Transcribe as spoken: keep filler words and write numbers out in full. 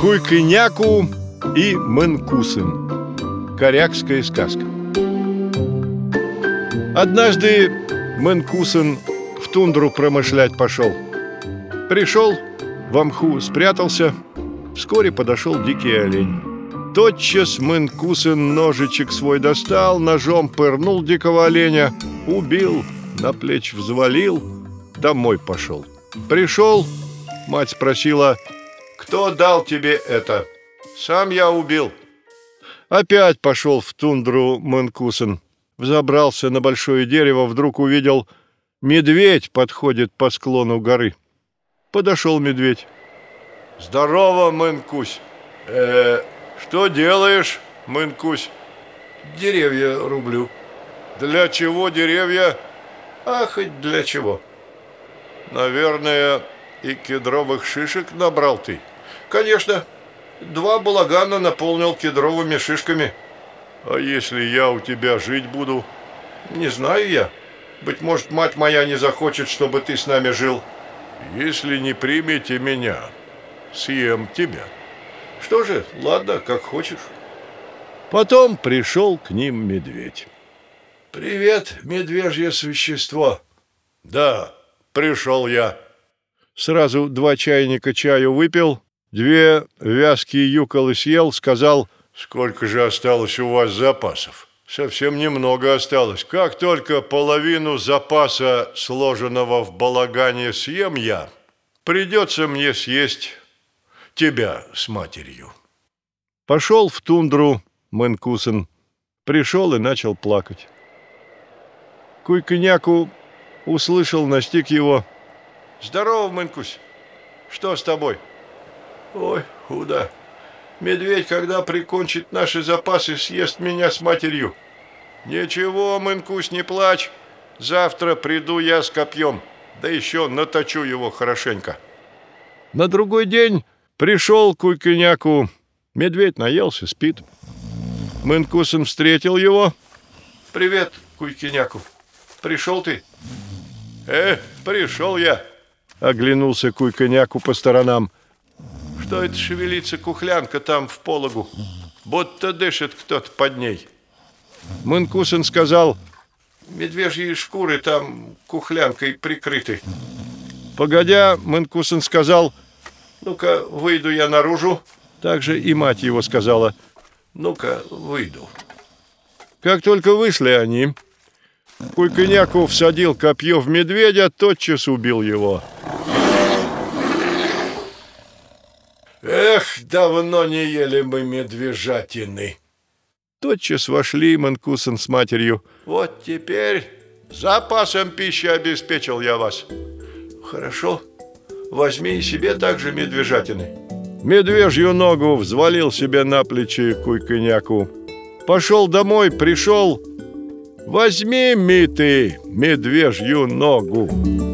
Куйкыняку и Мэн-Кусэн. Корякская сказка. Однажды Мэн-Кусэн в тундру промышлять пошел. Пришел, в мху спрятался. Вскоре подошел дикий олень. Тотчас Мэн-Кусэн ножичек свой достал, ножом пырнул дикого оленя, убил, на плечи взвалил, домой пошел. Пришел, мать спросила: «Кто дал тебе это?» «Сам я убил». Опять пошел в тундру Мэн-Кусэн. Взобрался на большое дерево, вдруг увидел, медведь подходит по склону горы. Подошел медведь. «Здорово, Мэн-Кусь!» «Э, что делаешь, Мэн-Кусь?» «Деревья рублю». «Для чего деревья?» «А хоть для чего». «Наверное, и кедровых шишек набрал ты?» «Конечно, два балагана наполнил кедровыми шишками». «А если я у тебя жить буду?» «Не знаю я. Быть может, мать моя не захочет, чтобы ты с нами жил». «Если не примете меня, съем тебя». «Что же, ладно, как хочешь». Потом пришел к ним медведь. «Привет, медвежье существо». «Да, пришел я». Сразу два чайника чаю выпил, две вязкие юколы съел, сказал: «Сколько же осталось у вас запасов?» «Совсем немного осталось. Как только половину запаса, сложенного в балагане, съем я, придется мне съесть тебя с матерью». Пошел в тундру Мэн-Кусэн, пришел и начал плакать. Куйкыняку услышал, настиг его. «Здорово, Мэн-Кусь, что с тобой?» «Ой, худо. Медведь, когда прикончит наши запасы, съест меня с матерью». «Ничего, Мэн-Кусь, не плачь. Завтра приду я с копьем, да еще наточу его хорошенько». На другой день пришел Куйкыняку. Медведь наелся, спит. Мэн-Кусэн встретил его. «Привет, Куйкыняку. Пришел ты?» «Э, пришел я», — оглянулся Куйкыняку по сторонам. «Что это шевелится кухлянка там в пологу? Будто дышит кто-то под ней». Мэн-Кусэн сказал: «Медвежьи шкуры там кухлянкой прикрыты». Погодя, Мэн-Кусэн сказал: «Ну-ка, выйду я наружу». Также и мать его сказала: «Ну-ка, выйду». Как только вышли они, Куйкыняку всадил копье в медведя, тотчас убил его. «Эх, давно не ели мы медвежатины». Тотчас вошли Мэн-Кусэн с матерью. «Вот теперь запасом пищи обеспечил я вас». «Хорошо, возьми и себе также медвежатины». Медвежью ногу взвалил себе на плечи Куйкыняку. Пошел домой, пришел: «Возьми, ми ты, медвежью ногу».